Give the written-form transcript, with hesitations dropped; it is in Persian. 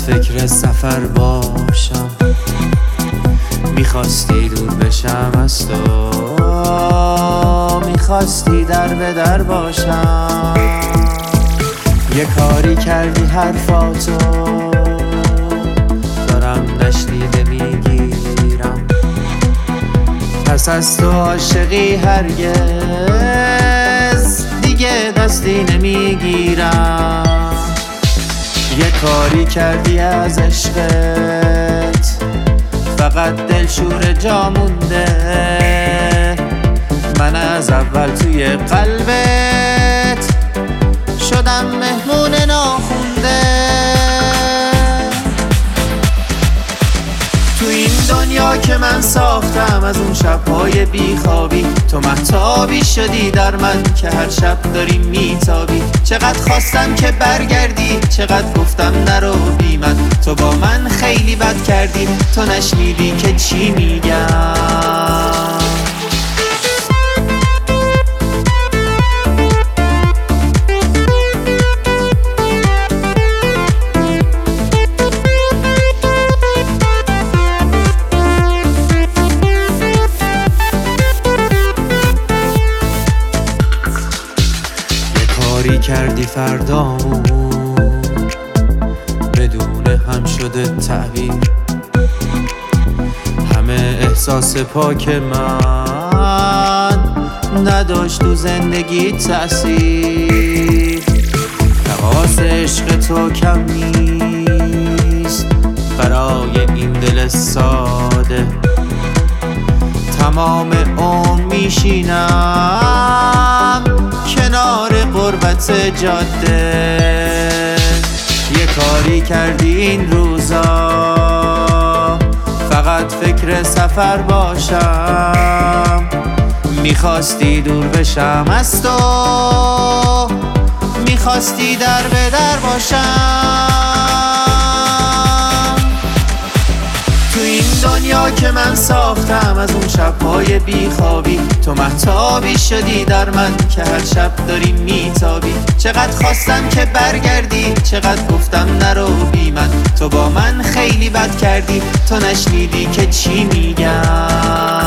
فکر سفر باشم، میخواستی دور بشم از تو، میخواستی در به در باشم. یه کاری کردی حرفاتو دارم نشنیده میگیرم، پس از تو عاشقی هرگز دیگه دستی نمیگیرم. یه کاری کردی از عشقت فقط دلشور جا مونده، من از اول توی قلبت شدم مهمون ناخونده. تو این دنیا که من ساختم از اون شب‌های بیخوابی، تو مهتابی شدی در من که هر شب داریم میتابی. چقدر خواستم که برگردی، چقدر گفتم نرو بی من، تو با من خیلی بد کردی، تو نشنیدی که چی میگم. کاری کردی فردامون بدون هم شده تعبیر، همه احساس پاک من نداشت تو زندگی تأثیر. تقاض عشق تو کم نیست برای این دل ساده، تمام عمر میشینم کنار قربت جاده. یه کاری کردی این روزا فقط فکر سفر باشم، میخواستی دور بشم از تو، میخواستی در به در باشم. تو این دنیا که من ساختم از اون شب‌های بیخوابی، تو مهتابی شدی در من که هر شب داریم میتابی. چقدر خواستم که برگردی، چقدر گفتم نرو بی من، تو با من خیلی بد کردی، تو نشنیدی که چی میگم.